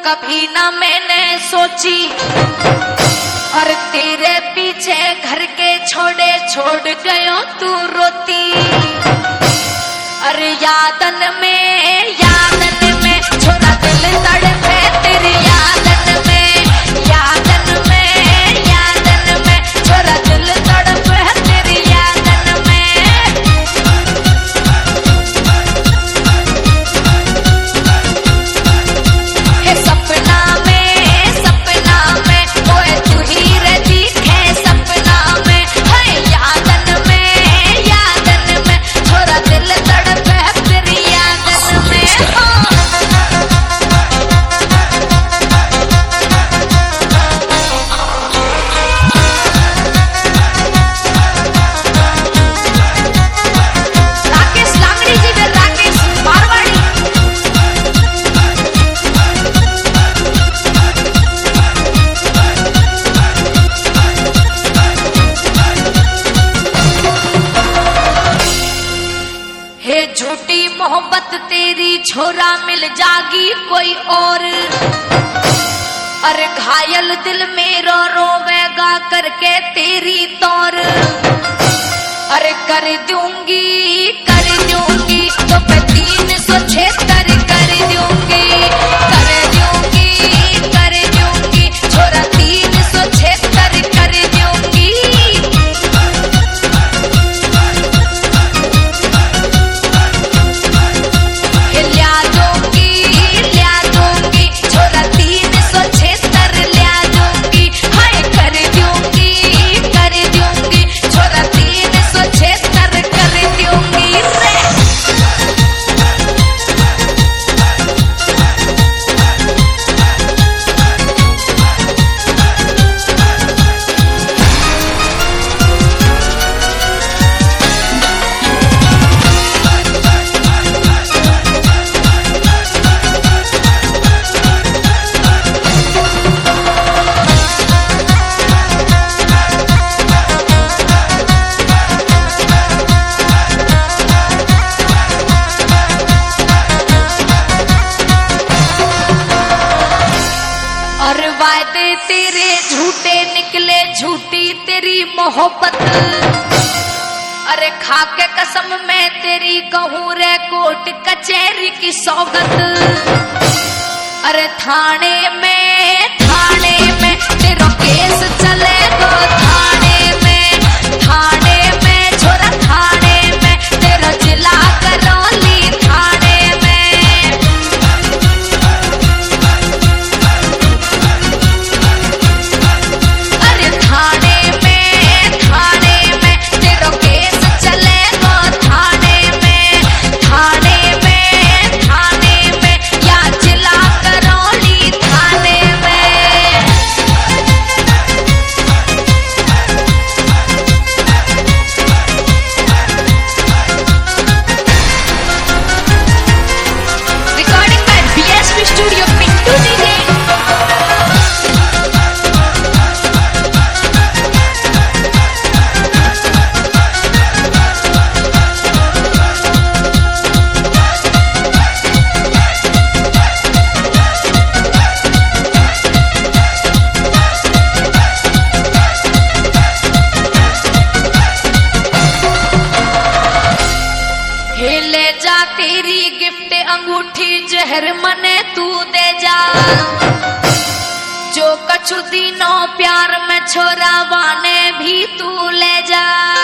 कभी ना मैंने सोची, और तेरे पीछे घर के छोड़े छोड़ गयो तू रोती। अरे यादन में छोरा दिल तड़पे तेरी यादन में, यादन में छोरा दिल तड़पे तेरी यादन में। हे सपना में ओए तू ही रे दिखे सपना में, है यादन में छोरा दिल तड़पे तेरी यादन में। राकेश लांगड़ी जी वे राकेश मारवाड़ी। हे झूठी मोहब्बत तेरी छोरा मिल जागी कोई और, अरे घायल दिल मेरो रोवेगा करके तेरी तौर। अरे कर दूंगी तो मैं 376 कर दूंगी छोरा 376 कर दूंगी। ल्या दूंगी छोरा 376 ल्या दूंगी, हाय कर दूंगी छोरा 376 कर दूंगी रे। और वादे तेरे झूठे निकले झूठी तेरी मोहब्बत। अरे खा के कसम मैं तेरी कहूँ रे कोर्ट कचहरी की सौगत। अरे थाने में तेरा केस चलेगा थाने में छोरा थाने में तेरा जिला करौली थाने में। अरे थाने में तेरा केस चलेगा थाने में या जिला करौली थाने में। Recording by BSP studio Pintu DJ. ले जा तेरी गिफ्ट अंगूठी जहर मने तू दे जा, जो कछु दिनों प्यार में छोरा वाने भी तू ले जा।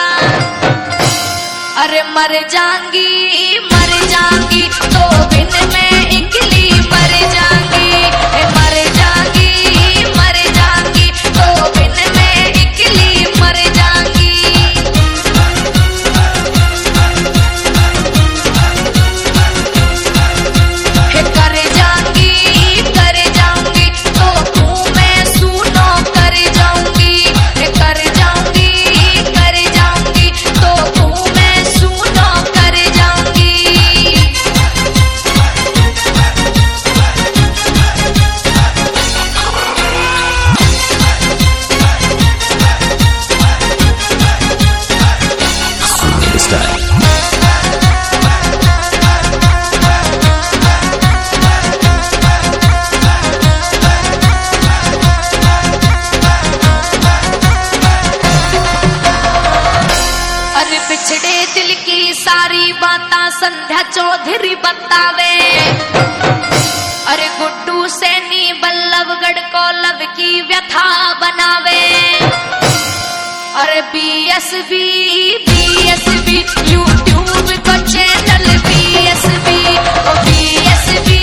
अरे मर जाऊंगी तो बिन में इकली मर जाऊंगी, मर जाऊंगी तो बिन में इकली मर जाऊंगी। कर जाऊंगी तो तू मैं सुनो कर जाऊंगी तो तू मैं सुनो कर जाऊंगी। रगड़ को लव की व्यथा बनावे। अरे बीएसबी यूट्यूब को चैनल बीएसबी